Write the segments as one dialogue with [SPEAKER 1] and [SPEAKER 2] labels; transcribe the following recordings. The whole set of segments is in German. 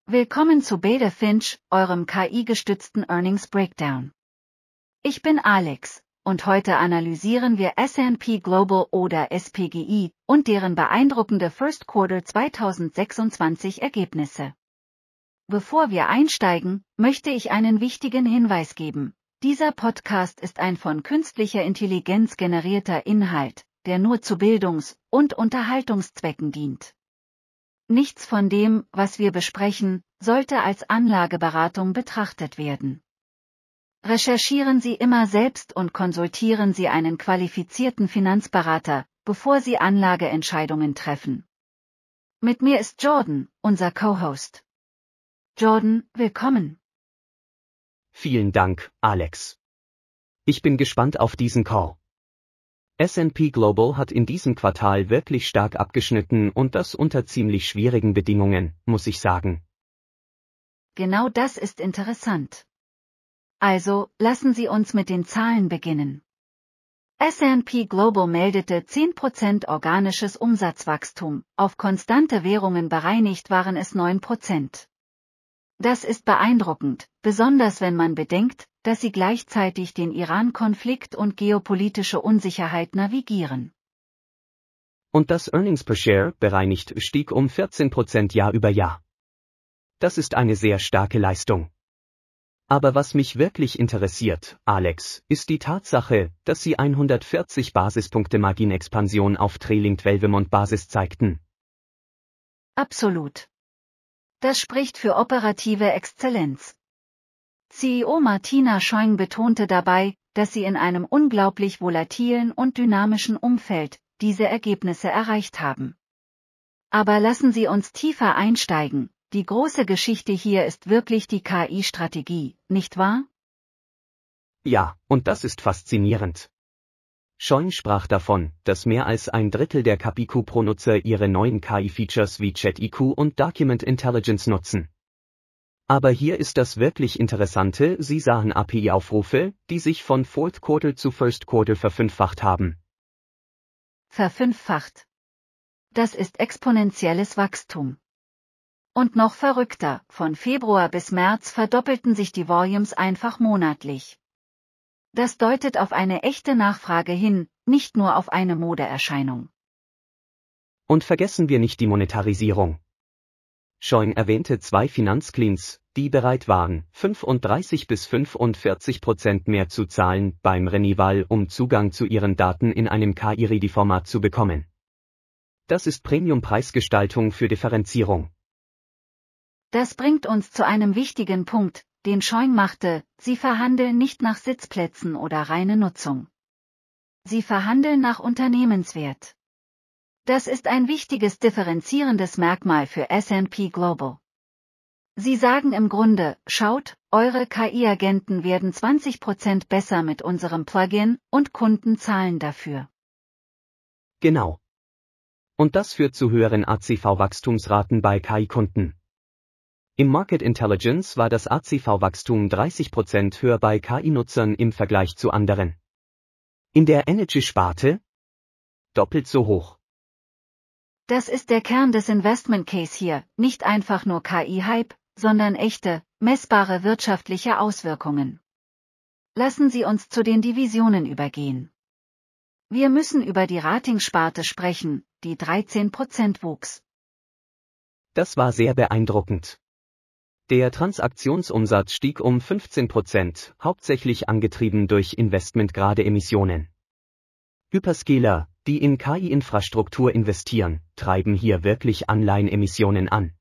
[SPEAKER 1] Willkommen zu Beta Finch, eurem KI-gestützten Earnings Breakdown. Ich bin Alex, und heute analysieren wir S&P Global oder SPGI und deren beeindruckende First Quarter 2026 Ergebnisse. Bevor wir einsteigen, möchte ich einen wichtigen Hinweis geben. Dieser Podcast ist ein von künstlicher Intelligenz generierter Inhalt, der nur zu Bildungs- und Unterhaltungszwecken dient. Nichts von dem, was wir besprechen, sollte als Anlageberatung betrachtet werden. Recherchieren Sie immer selbst und konsultieren Sie einen qualifizierten Finanzberater, bevor Sie Anlageentscheidungen treffen. Mit mir ist Jordan, unser Co-Host. Jordan, willkommen.
[SPEAKER 2] Vielen Dank, Alex. Ich bin gespannt auf diesen Call. S&P Global hat in diesem Quartal wirklich stark abgeschnitten und das unter ziemlich schwierigen Bedingungen, muss ich sagen.
[SPEAKER 1] Genau das ist interessant. Also, lassen Sie uns mit den Zahlen beginnen. S&P Global meldete 10% organisches Umsatzwachstum, auf konstante Währungen bereinigt waren es 9%. Das ist beeindruckend, besonders wenn man bedenkt, dass sie gleichzeitig den Iran-Konflikt und geopolitische Unsicherheit navigieren.
[SPEAKER 2] Und das Earnings per Share bereinigt stieg um 14% Jahr über Jahr. Das ist eine sehr starke Leistung. Aber was mich wirklich interessiert, Alex, ist die Tatsache, dass sie 140 Basispunkte Marginexpansion auf Trailing 12-Month-Basis zeigten.
[SPEAKER 1] Absolut. Das spricht für operative Exzellenz. CEO Martina Schoing betonte dabei, dass sie in einem unglaublich volatilen und dynamischen Umfeld diese Ergebnisse erreicht haben. Aber lassen Sie uns tiefer einsteigen, die große Geschichte hier ist wirklich die KI-Strategie, nicht wahr?
[SPEAKER 2] Ja, und das ist faszinierend. Schoing sprach davon, dass mehr als ein Drittel der KPQ Pro-Nutzer ihre neuen KI-Features wie ChatIQ und Document Intelligence nutzen. Aber hier ist das wirklich Interessante, sie sahen API-Aufrufe, die sich von Fourth Quarter zu First Quarter verfünffacht haben.
[SPEAKER 1] Verfünffacht. Das ist exponentielles Wachstum. Und noch verrückter, von Februar bis März verdoppelten sich die Volumes einfach monatlich. Das deutet auf eine echte Nachfrage hin, nicht nur auf eine Modeerscheinung.
[SPEAKER 2] Und vergessen wir nicht die Monetarisierung. Schoing erwähnte 2 Finanzcleans, die bereit waren, 35 bis 45% mehr zu zahlen beim Renewal, um Zugang zu ihren Daten in einem KI-Ready-Format zu bekommen. Das ist Premium-Preisgestaltung für Differenzierung.
[SPEAKER 1] Das bringt uns zu einem wichtigen Punkt, den Schoing machte: Sie verhandeln nicht nach Sitzplätzen oder reine Nutzung. Sie verhandeln nach Unternehmenswert. Das ist ein wichtiges differenzierendes Merkmal für S&P Global. Sie sagen im Grunde: Schaut, eure KI-Agenten werden 20% besser mit unserem Plugin und Kunden zahlen dafür.
[SPEAKER 2] Genau. Und das führt zu höheren ACV-Wachstumsraten bei KI-Kunden. Im Market Intelligence war das ACV-Wachstum 30% höher bei KI-Nutzern im Vergleich zu anderen. In der Energy-Sparte doppelt so hoch.
[SPEAKER 1] Das ist der Kern des Investment Case hier, nicht einfach nur KI-Hype, sondern echte, messbare wirtschaftliche Auswirkungen. Lassen Sie uns zu den Divisionen übergehen. Wir müssen über die Rating-Sparte sprechen, die 13% wuchs.
[SPEAKER 2] Das war sehr beeindruckend. Der Transaktionsumsatz stieg um 15%, hauptsächlich angetrieben durch Investmentgrade-Emissionen. Hyperscaler, die in KI-Infrastruktur investieren, treiben hier wirklich Anleihenemissionen an.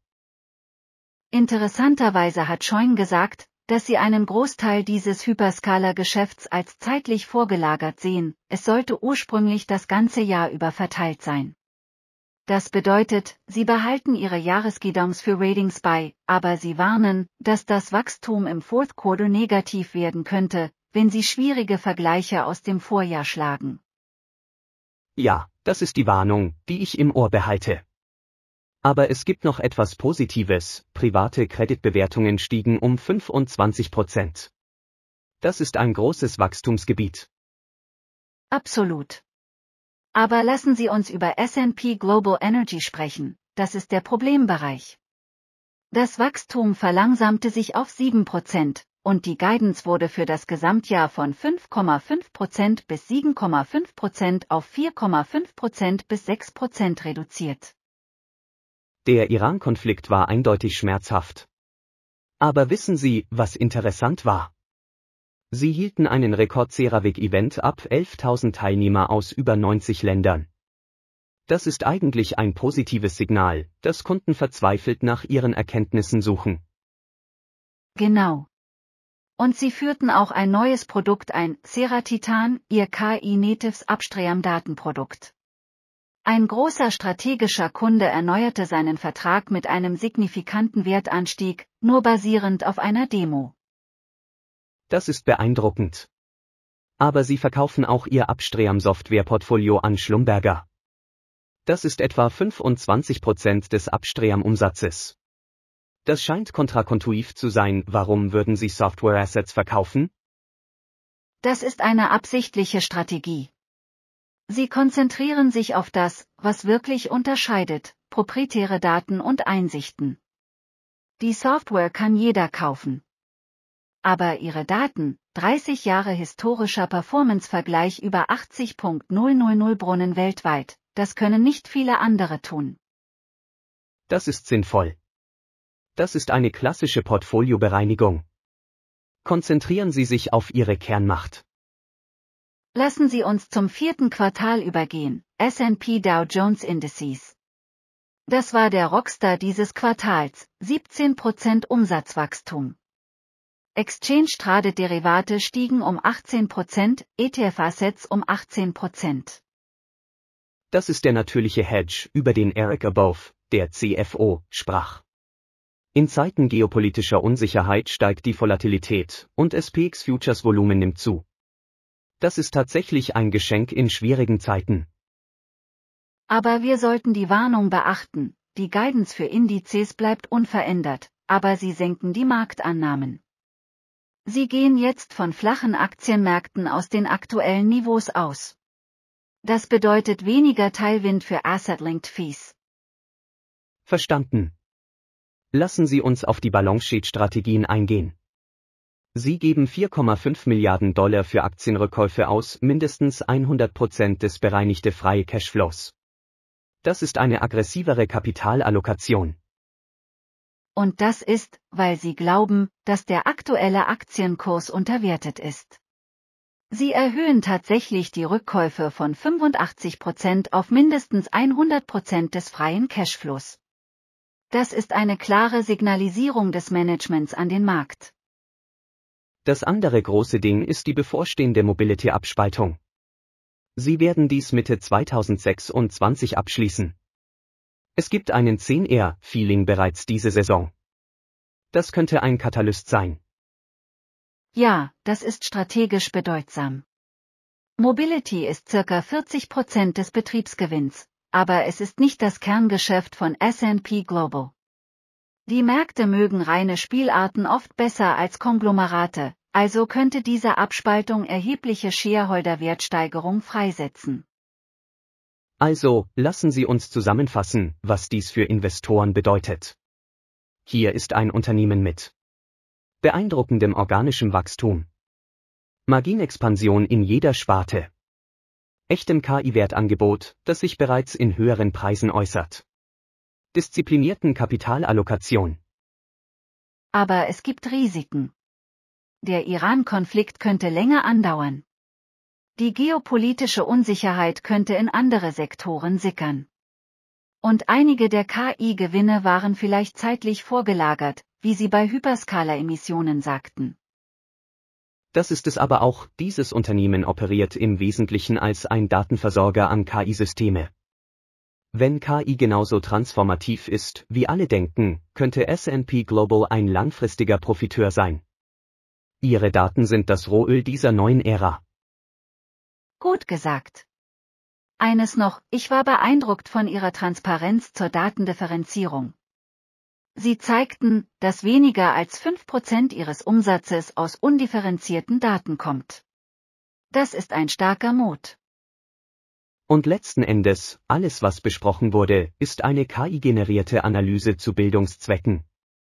[SPEAKER 1] Interessanterweise hat Schoing gesagt, dass sie einen Großteil dieses Hyperscaler-Geschäfts als zeitlich vorgelagert sehen, es sollte ursprünglich das ganze Jahr über verteilt sein. Das bedeutet, sie behalten ihre Jahresguidance für Ratings bei, aber sie warnen, dass das Wachstum im Fourth Quarter negativ werden könnte, wenn sie schwierige Vergleiche aus dem Vorjahr schlagen.
[SPEAKER 2] Ja, das ist die Warnung, die ich im Ohr behalte. Aber es gibt noch etwas Positives: private Kreditbewertungen stiegen um 25%. Das ist ein großes Wachstumsgebiet.
[SPEAKER 1] Absolut. Aber lassen Sie uns über S&P Global Energy sprechen, das ist der Problembereich. Das Wachstum verlangsamte sich auf 7%, und die Guidance wurde für das Gesamtjahr von 5,5% bis 7,5% auf 4,5% bis 6% reduziert.
[SPEAKER 2] Der Iran-Konflikt war eindeutig schmerzhaft. Aber wissen Sie, was interessant war? Sie hielten einen Rekord-CERAWeek-Event ab, 11.000 Teilnehmer aus über 90 Ländern. Das ist eigentlich ein positives Signal, dass Kunden verzweifelt nach ihren Erkenntnissen suchen.
[SPEAKER 1] Genau. Und sie führten auch ein neues Produkt ein, CERA-Titan, ihr KI-Natives-Upstream-Datenprodukt. Ein großer strategischer Kunde erneuerte seinen Vertrag mit einem signifikanten Wertanstieg, nur basierend auf einer Demo.
[SPEAKER 2] Das ist beeindruckend. Aber sie verkaufen auch ihr Upstream-Software-Portfolio an Schlumberger. Das ist etwa 25% des Upstream-Umsatzes. Das scheint kontraintuitiv zu sein. Warum würden Sie Software-Assets verkaufen?
[SPEAKER 1] Das ist eine absichtliche Strategie. Sie konzentrieren sich auf das, was wirklich unterscheidet, proprietäre Daten und Einsichten. Die Software kann jeder kaufen. Aber Ihre Daten, 30 Jahre historischer Performance-Vergleich über 80.000 Brunnen weltweit, das können nicht viele andere tun.
[SPEAKER 2] Das ist sinnvoll. Das ist eine klassische Portfoliobereinigung. Konzentrieren Sie sich auf Ihre Kernmacht.
[SPEAKER 1] Lassen Sie uns zum 4. Quartal übergehen, S&P Dow Jones Indices. Das war der Rockstar dieses Quartals, 17% Umsatzwachstum. Exchange-Traded-Derivate stiegen um 18%, ETF-Assets um 18%.
[SPEAKER 2] Das ist der natürliche Hedge, über den Eric Above, der CFO, sprach. In Zeiten geopolitischer Unsicherheit steigt die Volatilität und SPX-Futures-Volumen nimmt zu. Das ist tatsächlich ein Geschenk in schwierigen Zeiten.
[SPEAKER 1] Aber wir sollten die Warnung beachten, die Guidance für Indizes bleibt unverändert, aber sie senken die Marktannahmen. Sie gehen jetzt von flachen Aktienmärkten aus den aktuellen Niveaus aus. Das bedeutet weniger Teilwind für Asset-Linked Fees.
[SPEAKER 2] Verstanden. Lassen Sie uns auf die Balance Sheet-Strategien eingehen. Sie geben $4,5 Milliarden für Aktienrückkäufe aus, mindestens 100% des bereinigte freie Cashflows. Das ist eine aggressivere Kapitalallokation.
[SPEAKER 1] Und das ist, weil Sie glauben, dass der aktuelle Aktienkurs unterwertet ist. Sie erhöhen tatsächlich die Rückkäufe von 85% auf mindestens 100% des freien Cashflows. Das ist eine klare Signalisierung des Managements an den Markt.
[SPEAKER 2] Das andere große Ding ist die bevorstehende Mobility-Abspaltung. Sie werden dies Mitte 2026 abschließen. Es gibt einen 10R-Feeling bereits diese Saison. Das könnte ein Katalyst sein.
[SPEAKER 1] Ja, das ist strategisch bedeutsam. Mobility ist circa 40% des Betriebsgewinns, aber es ist nicht das Kerngeschäft von S&P Global. Die Märkte mögen reine Spielarten oft besser als Konglomerate, also könnte diese Abspaltung erhebliche Shareholder-Wertsteigerung freisetzen.
[SPEAKER 2] Also, lassen Sie uns zusammenfassen, was dies für Investoren bedeutet. Hier ist ein Unternehmen mit beeindruckendem organischem Wachstum, Margenexpansion in jeder Sparte, echtem KI-Wertangebot, das sich bereits in höheren Preisen äußert, disziplinierten Kapitalallokation.
[SPEAKER 1] Aber es gibt Risiken. Der Iran-Konflikt könnte länger andauern. Die geopolitische Unsicherheit könnte in andere Sektoren sickern. Und einige der KI-Gewinne waren vielleicht zeitlich vorgelagert, wie Sie bei Hyperskala-Emissionen sagten.
[SPEAKER 2] Das ist es aber auch, dieses Unternehmen operiert im Wesentlichen als ein Datenversorger an KI-Systeme. Wenn KI genauso transformativ ist, wie alle denken, könnte S&P Global ein langfristiger Profiteur sein. Ihre Daten sind das Rohöl dieser neuen Ära.
[SPEAKER 1] Gut gesagt. Eines noch, ich war beeindruckt von Ihrer Transparenz zur Datendifferenzierung. Sie zeigten, dass weniger als 5% Ihres Umsatzes aus undifferenzierten Daten kommt. Das ist ein starker Mut.
[SPEAKER 2] Und letzten Endes, alles was besprochen wurde, ist eine KI-generierte Analyse zu Bildungszwecken.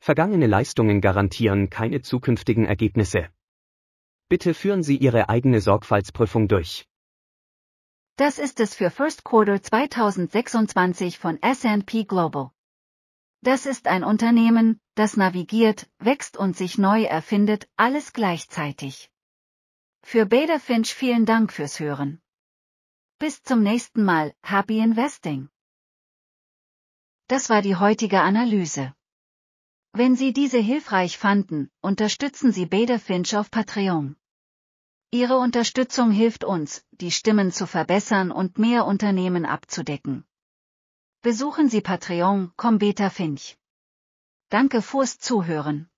[SPEAKER 2] Vergangene Leistungen garantieren keine zukünftigen Ergebnisse. Bitte führen Sie Ihre eigene Sorgfaltsprüfung durch.
[SPEAKER 1] Das ist es für First Quarter 2026 von S&P Global. Das ist ein Unternehmen, das navigiert, wächst und sich neu erfindet, alles gleichzeitig. Für Bader Finch vielen Dank fürs Hören. Bis zum nächsten Mal, Happy Investing! Das war die heutige Analyse. Wenn Sie diese hilfreich fanden, unterstützen Sie Bader Finch auf Patreon. Ihre Unterstützung hilft uns, die Stimmen zu verbessern und mehr Unternehmen abzudecken. Besuchen Sie Patreon.com/Bader Finch. Danke fürs Zuhören.